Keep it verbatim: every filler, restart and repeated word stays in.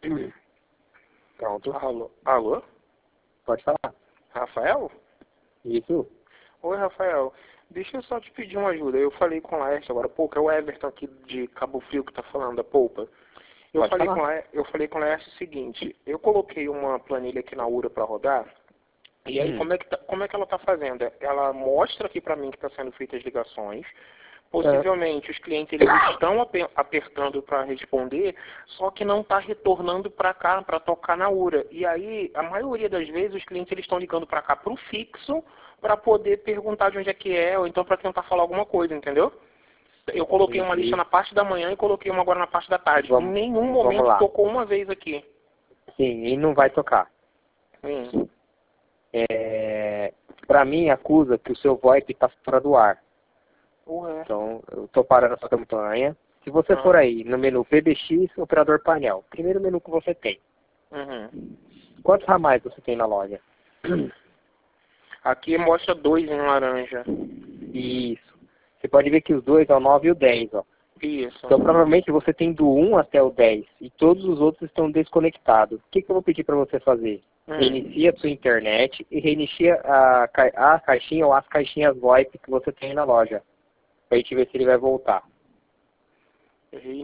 Pronto. Alô? Alô? Pode falar. Rafael? Isso. Oi, Rafael. Deixa eu só te pedir uma ajuda. Eu falei com o Laércio agora há pouco, é o Everton aqui de Cabo Frio que tá falando da polpa. Eu Pode falei, falar. com a, eu falei com o Laércio o seguinte, eu coloquei uma planilha aqui na URA para rodar, e aí Hum. como é, que tá, como é que ela está fazendo? Ela mostra aqui para mim que está sendo feitas as ligações, possivelmente os clientes eles estão ape- apertando para responder, só que não está retornando para cá, para tocar na URA. E aí, a maioria das vezes, os clientes eles estão ligando para cá para o fixo, para poder perguntar de onde é que é, ou então para tentar falar alguma coisa, entendeu? Eu coloquei uma lista Entendi. na parte da manhã e coloquei uma agora na parte da tarde. Em Vamos, nenhum vamos momento lá. tocou uma vez aqui. Sim, e não vai tocar. Hum. É, para mim, acusa que o seu VoIP está fora do ar. Ué. Então, eu estou parando a sua campanha. Se você for Ah. aí no menu P B X, operador painel, primeiro menu que você tem. Uhum. Quantos ramais você tem na loja? Aqui mostra dois em laranja. Isso. Você pode ver que os dois é o nove e o dez, ó. Isso. Então, provavelmente você tem do um até o dez e todos os outros estão desconectados. O que, que eu vou pedir para você fazer? Hum. Reinicia a sua internet e reinicia a, ca- a caixinha ou as caixinhas VoIP que você tem na loja. Para a gente ver se ele vai voltar.